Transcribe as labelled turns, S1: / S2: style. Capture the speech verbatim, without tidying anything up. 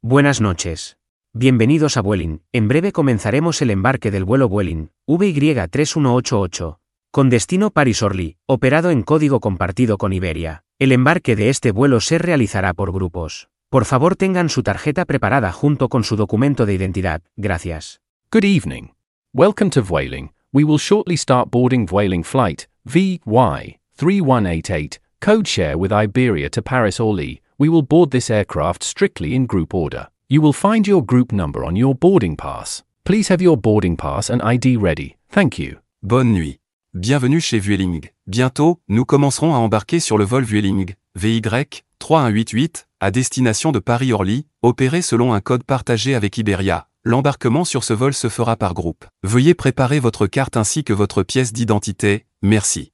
S1: Buenas noches. Bienvenidos a Vueling. En breve comenzaremos el embarque del vuelo Vueling V Y tres uno ocho ocho, con destino París-Orly, operado en código compartido con Iberia. El embarque de este vuelo se realizará por grupos. Por favor, tengan su tarjeta preparada junto con su documento de identidad. Gracias.
S2: Good evening. Welcome to Vueling. We will shortly start boarding Vueling flight V Y three one eight eight, code share with Iberia to Paris-Orly. We will board this aircraft strictly in group order. You will find your group number on your boarding pass. Please have your boarding pass and I D ready. Thank you.
S3: Bonne nuit. Bienvenue chez Vueling. Bientôt, nous commencerons à embarquer sur le vol Vueling V Y trois un huit huit à destination de Paris-Orly, opéré selon un code partagé avec Iberia. L'embarquement sur ce vol se fera par groupe. Veuillez préparer votre carte ainsi que votre pièce d'identité. Merci.